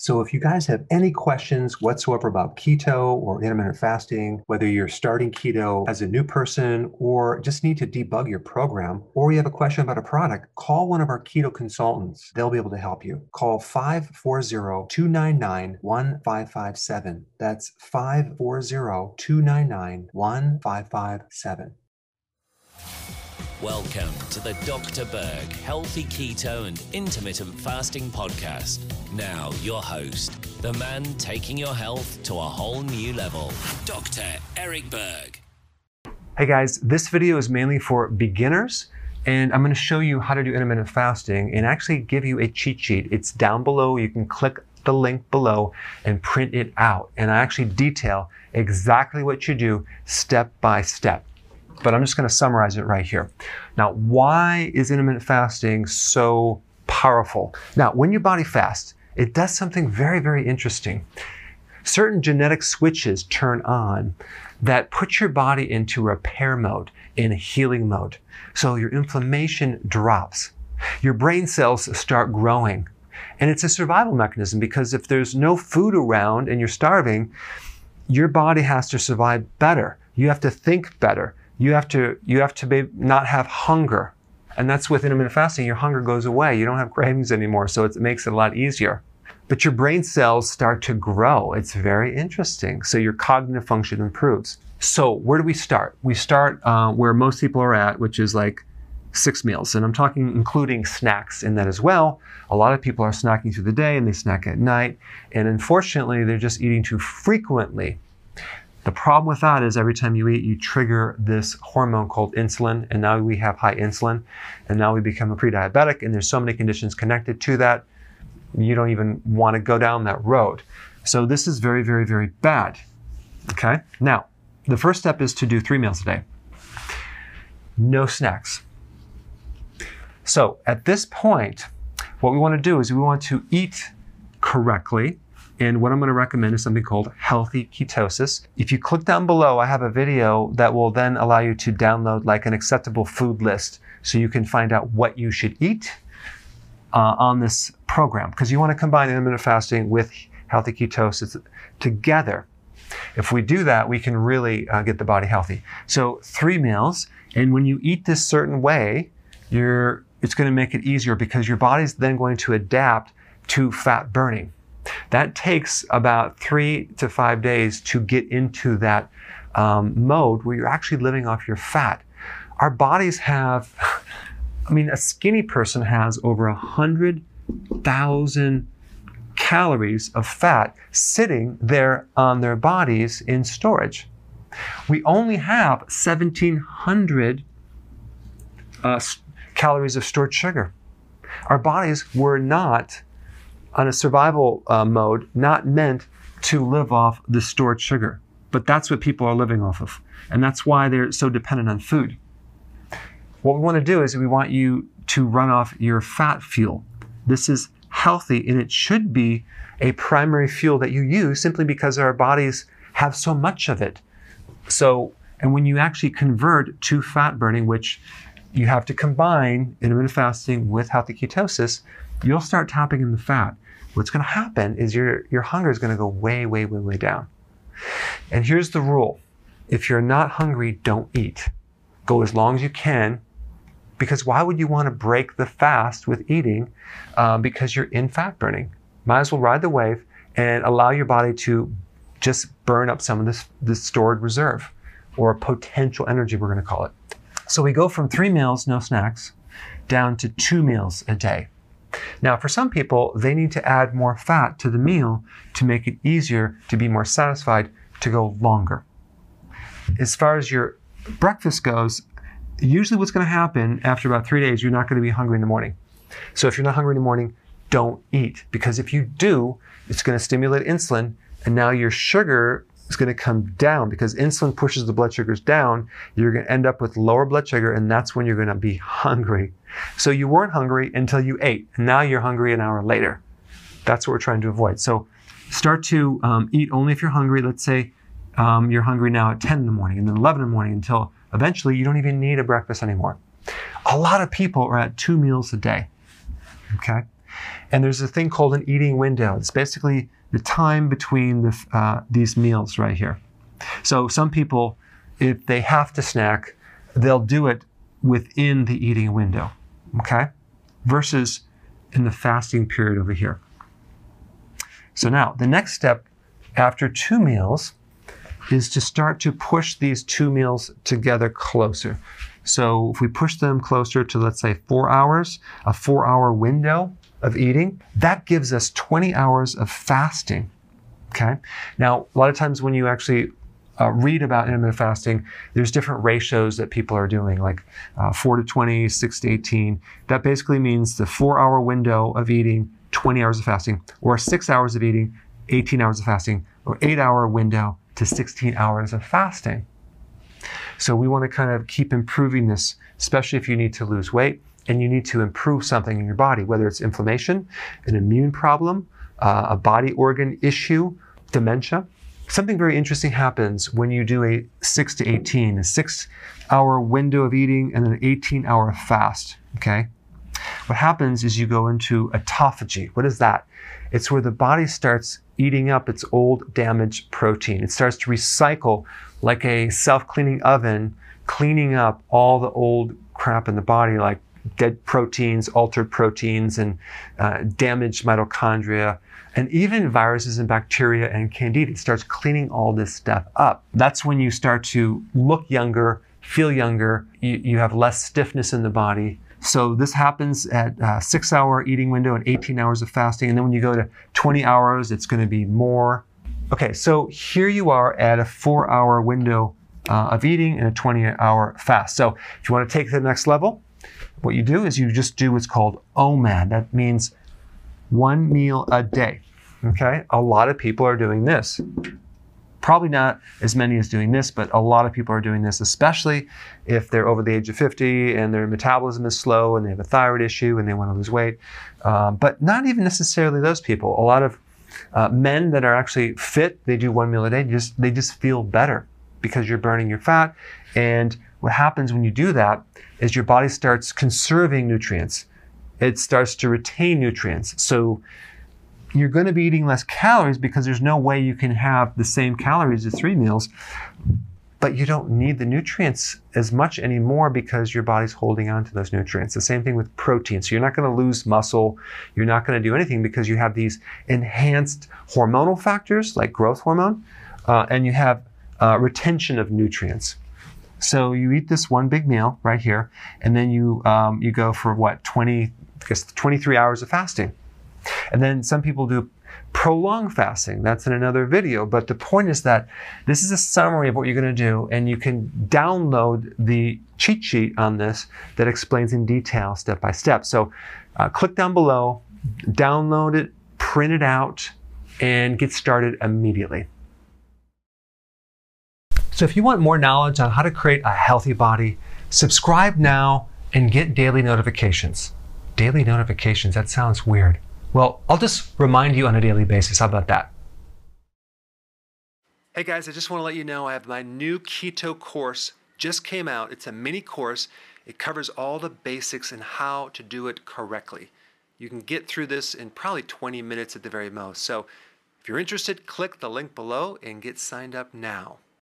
So if you guys have any questions whatsoever about keto or intermittent fasting, whether you're starting keto as a new person or just need to debug your program, or you have a question about a product, call one of our keto consultants. They'll be able to help you. Call 540-299-1557. That's 540-299-1557. Welcome to the Dr. Berg Healthy Keto and Intermittent Fasting Podcast. Now, your host, the man taking your health to a whole new level, Dr. Eric Berg. Hey guys, this video is mainly for beginners, and I'm going to show you how to do intermittent fasting and actually give you a cheat sheet. It's down below. You can click the link below and print it out. And I actually detail exactly what you do step by step. But I'm just going to summarize it right here. Now, why is intermittent fasting so powerful? Now, when your body fasts, it does something very, very interesting. Certain genetic switches turn on that put your body into repair mode, in healing mode. So your inflammation drops. Your brain cells start growing. And it's a survival mechanism because if there's no food around and you're starving, your body has to survive better. You have to think better. You have to not have hunger. And that's with intermittent fasting. Your hunger goes away. You don't have cravings anymore. So it makes it a lot easier. But your brain cells start to grow. It's very interesting. So your cognitive function improves. So where do we start? We start where most people are at, which is like 6 meals. And I'm talking including snacks in that as well. A lot of people are snacking through the day and they snack at night. And unfortunately, they're just eating too frequently. The problem with that is every time you eat, you trigger this hormone called insulin, and now we have high insulin, and now we become a pre-diabetic, and there's so many conditions connected to that, you don't even want to go down that road. So this is very, very, very bad, okay? Now, the first step is to do 3 meals a day. No snacks. So at this point, what we want to do is we want to eat correctly. And what I'm going to recommend is something called healthy ketosis. If you click down below, I have a video that will then allow you to download like an acceptable food list so you can find out what you should eat on this program. Because you want to combine intermittent fasting with healthy ketosis together. If we do that, we can really get the body healthy. So 3 meals, and when you eat this certain way, it's going to make it easier because your body's then going to adapt to fat burning. That takes about 3 to 5 days to get into that mode where you're actually living off your fat. Our bodies have, a skinny person has over 100,000 calories of fat sitting there on their bodies in storage. We only have 1,700 calories of stored sugar. Our bodies were not on a survival mode, not meant to live off the stored sugar. But that's what people are living off of. And that's why they're so dependent on food. What we want to do is we want you to run off your fat fuel. This is healthy, and it should be a primary fuel that you use simply because our bodies have so much of it. And when you actually convert to fat burning, which you have to combine intermittent fasting with healthy ketosis, you'll start tapping in the fat. What's going to happen is your hunger is going to go way, way, way, way down. And here's the rule. If you're not hungry, don't eat. Go as long as you can, because why would you want to break the fast with eating because you're in fat burning? Might as well ride the wave and allow your body to just burn up some of this stored reserve, or potential energy, we're going to call it. So we go from 3 meals, no snacks, down to 2 meals a day. Now, for some people, they need to add more fat to the meal to make it easier to be more satisfied to go longer. As far as your breakfast goes, usually what's going to happen after about 3 days, you're not going to be hungry in the morning. So if you're not hungry in the morning, don't eat. Because if you do, it's going to stimulate insulin, and now your sugar is going to come down. Because insulin pushes the blood sugars down, you're going to end up with lower blood sugar, and that's when you're going to be hungry. So you weren't hungry until you ate, and now you're hungry an hour later. That's what we're trying to avoid. So start to eat only if you're hungry. Let's say you're hungry now at 10 in the morning and then 11 in the morning until eventually you don't even need a breakfast anymore. A lot of people are at 2 meals a day, okay? And there's a thing called an eating window. It's basically the time between these meals right here. So some people, if they have to snack, they'll do it within the eating window, okay? Versus in the fasting period over here. So now, the next step after 2 meals is to start to push these 2 meals together closer. So if we push them closer to, let's say, 4 hours, a 4-hour window of eating, that gives us 20 hours of fasting, okay? Now, a lot of times when you actually read about intermittent fasting, there's different ratios that people are doing, like 4 to 20, 6 to 18. That basically means the 4-hour window of eating, 20 hours of fasting, or 6 hours of eating, 18 hours of fasting, or 8-hour window to 16 hours of fasting. So we want to kind of keep improving this, especially if you need to lose weight and you need to improve something in your body, whether it's inflammation, an immune problem, a body organ issue, dementia. Something very interesting happens when you do a 6 to 18, a 6-hour window of eating and an 18-hour fast, okay? What happens is you go into autophagy. What is that? It's where the body starts eating up its old damaged protein. It starts to recycle like a self-cleaning oven, cleaning up all the old crap in the body, like dead proteins, altered proteins, and damaged mitochondria, and even viruses and bacteria and candida. It starts cleaning all this stuff up. That's when you start to look younger, feel younger, you have less stiffness in the body. So this happens at a 6-hour eating window and 18 hours of fasting. And then when you go to 20 hours, it's going to be more. Okay, so here you are at a 4-hour window of eating and a 20-hour fast. So if you want to take it to the next level, what you do is you just do what's called OMAD. That means 1 meal a day, okay? A lot of people are doing this. Probably not as many as doing this, but a lot of people are doing this, especially if they're over the age of 50 and their metabolism is slow and they have a thyroid issue and they want to lose weight. But not even necessarily those people. A lot of men that are actually fit, they do 1 meal a day, they just feel better because you're burning your fat. And what happens when you do that is your body starts conserving nutrients. It starts to retain nutrients. So you're going to be eating less calories because there's no way you can have the same calories as 3 meals, but you don't need the nutrients as much anymore because your body's holding on to those nutrients. The same thing with protein. So you're not going to lose muscle. You're not going to do anything because you have these enhanced hormonal factors like growth hormone, and you have retention of nutrients. So you eat this one big meal right here, and then you go for what, 23 hours of fasting. And then some people do prolonged fasting. That's in another video. But the point is that this is a summary of what you're going to do, and you can download the cheat sheet on this that explains in detail step by step. So click down below, download it, print it out, and get started immediately. So if you want more knowledge on how to create a healthy body, subscribe now and get daily notifications. Daily notifications, that sounds weird. Well, I'll just remind you on a daily basis. How about that? Hey guys, I just want to let you know I have my new keto course just came out. It's a mini course. It covers all the basics and how to do it correctly. You can get through this in probably 20 minutes at the very most. So if you're interested, click the link below and get signed up now.